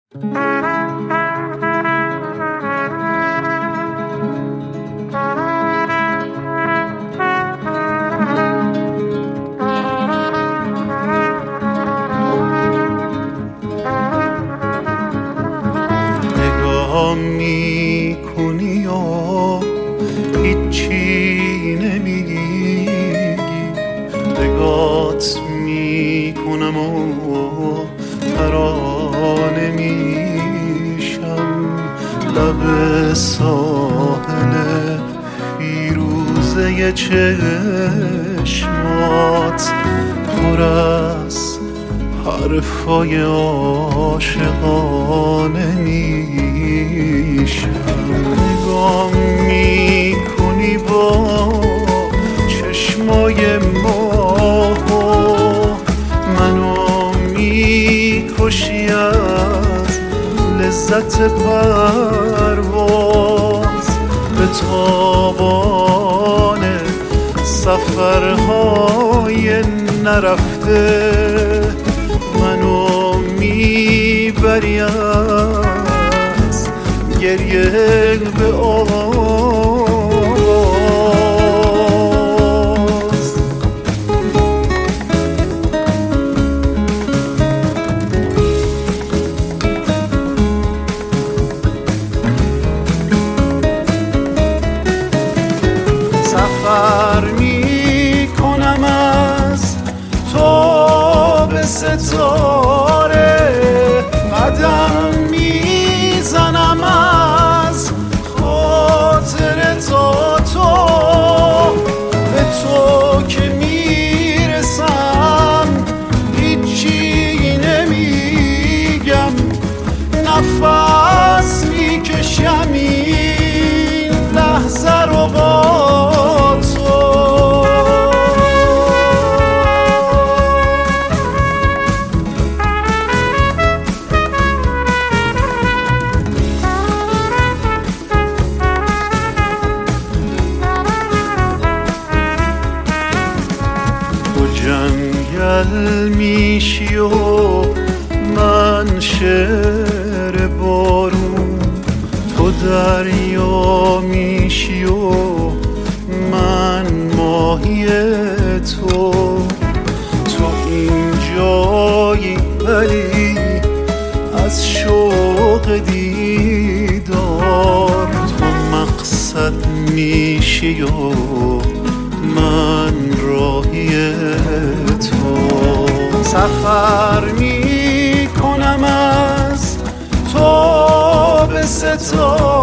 نگاه میکنی و هیچی نمیگی، نگات میکنم و ترانه میشم. لب ساحل فیروزه چشمات پر از حرفای عاشقانه میشم. نگاه میکنی با چشمای ماه، منو میکشی از لذت پرواز. به تاوان سفرهای نرفته منو میبری از گریه به آواز. سفر میکنم از تو به ستاره، قدم میزنم از خاطر تا تو. به تو که میرسم هیچی نمیگم، نفس میکشم این لحظه رو با جنگل میشی و من شعر بارون، تو دریا میشی و من ماهی تو. تو اینجایی ولی از شوق دیدار، تو مقصد میشی و من راهی تو. سفر میکنم از تو به ستاره،